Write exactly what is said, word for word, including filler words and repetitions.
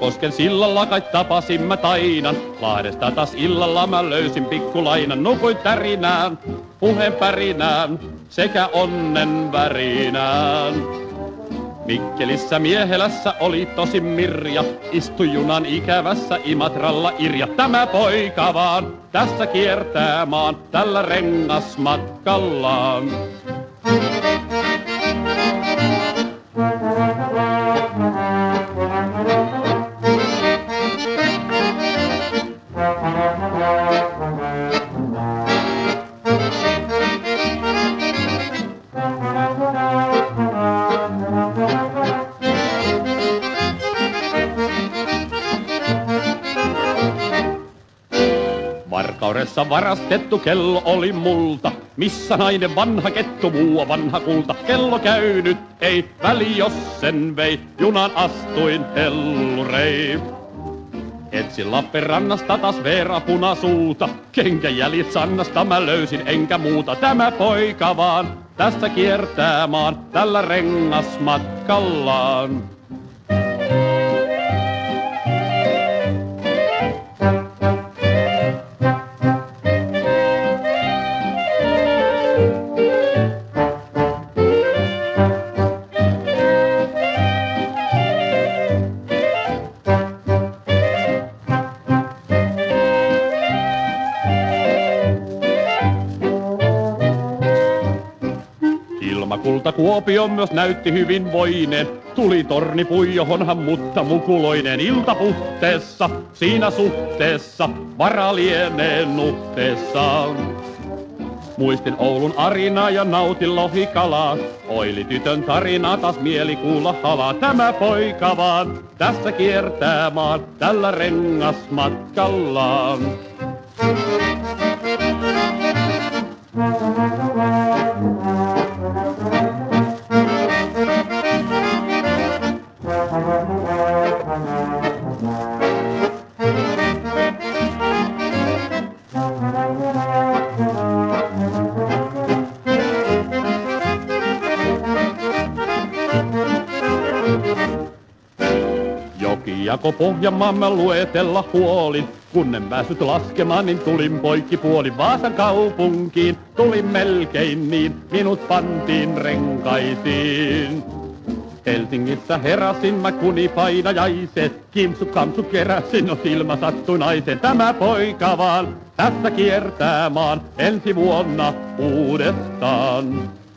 Kosken sillalla kai tapasin mä Tainan, Lahdesta taas illalla mä löysin pikkulainan. Nukuin tärinään, puheen pärinään sekä onnen värinään. Mikkelissä Miehelässä oli tosi Mirja, istui junan ikävässä Imatralla Irja. Tämä poika vaan tässä kiertää maan tällä rengasmatkallaan. Varkaudessa varastettu kello oli multa, missä nainen vanha kettu muu vanha kulta. Kello käynyt, ei väli jos sen vei, junan astuin hellurei. Etsin Lappeenrannasta taas Veera punasuuta, kenkäjäljet Sannasta mä löysin enkä muuta. Tämä poika vaan tässä kiertää maan tällä rengasmatkallaan. Ilmakulta Kuopio myös näytti hyvin voineen. Tuli torni Puijohonhan, mutta mukuloinen iltapuhteessa. Siinä suhteessa vara lienee nuhteessaan. Muistin Oulun Arinaa ja nautin lohikalaa. Oili tytön tarinaa, taas mieli kuulla halaa. Tämä poika vaan tässä kiertää maan tällä rengasmatkallaan. Jokijako Pohjanmaan mä luetella huolin. Kun en päässyt laskemaan, niin tulin poikki puolin Vaasan kaupunkiin. Tulin melkein niin, minut pantiin renkaisiin. Helsingissä heräsin mä kunipainajaiset. Kimsu kamsu keräsin, no silmä sattui naisen. Tämä poika vaan tässä kiertää maan ensi vuonna uudestaan.